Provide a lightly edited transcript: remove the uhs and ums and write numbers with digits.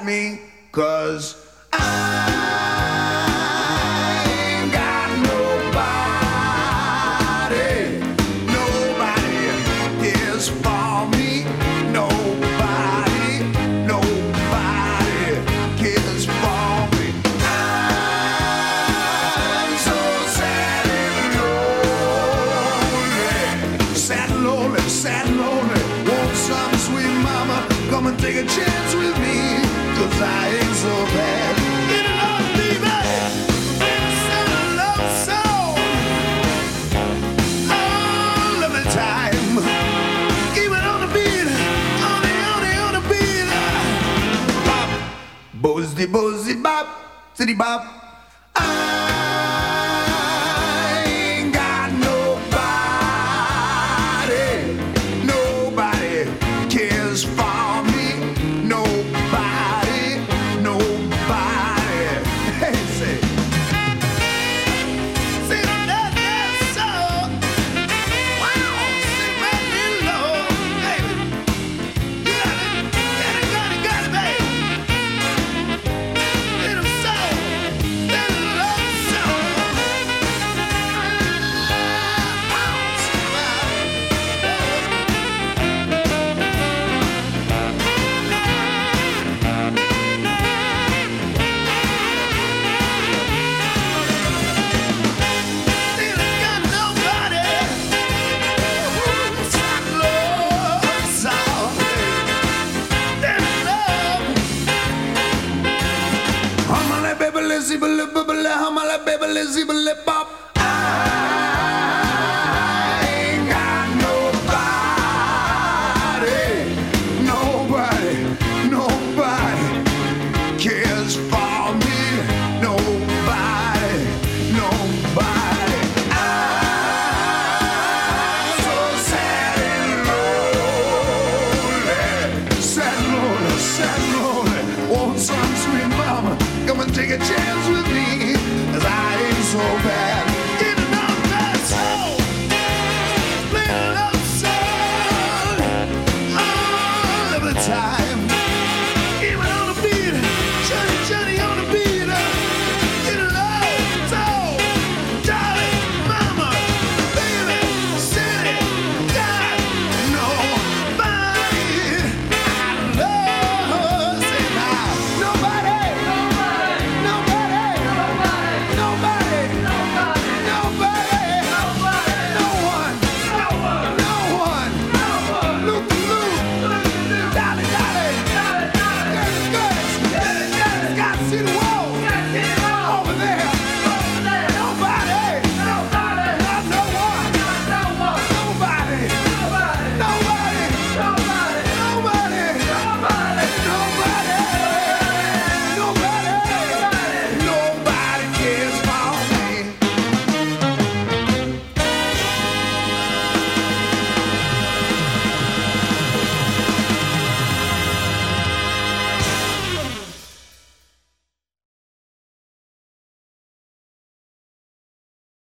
me, 'cause I ain't got nobody. Nobody cares for me. Nobody, nobody cares for me. I'm so sad and lonely. Sad and lonely, sad and lonely. Want some sweet mama come and take a chance with me, 'cause I ain't so bad. Get along, baby. It's a love song. All of the time. Keep it on the beat. On the beat. Bop. Bozzy, bozzy, bop. City bop. I ain't got nobody. Nobody cares for me. Nobody, nobody. Hey, say. See that song. Wow, sit right there low, baby. You got it, baby. Little soul, little love song. I ain't got nobody. Nobody, nobody cares for me. Nobody, nobody. I'm so sad and lonely. Sad and lonely, sad and lonely. Want some sweet mama come and take a chance with me, 'cause I ain't so bad. Get it on that soul. Play the love song all of the time. Keep it on the beat. Johnny, Johnny on the beat. Get it low, soul, darling, mama, baby, city, got nobody I love. Say now, nobody, nobody, nobody, nobody, nobody, nobody, no one, no one, no one, Luke, Luke, Dolly, Dolly, Curtis, Curtis, Scott, City,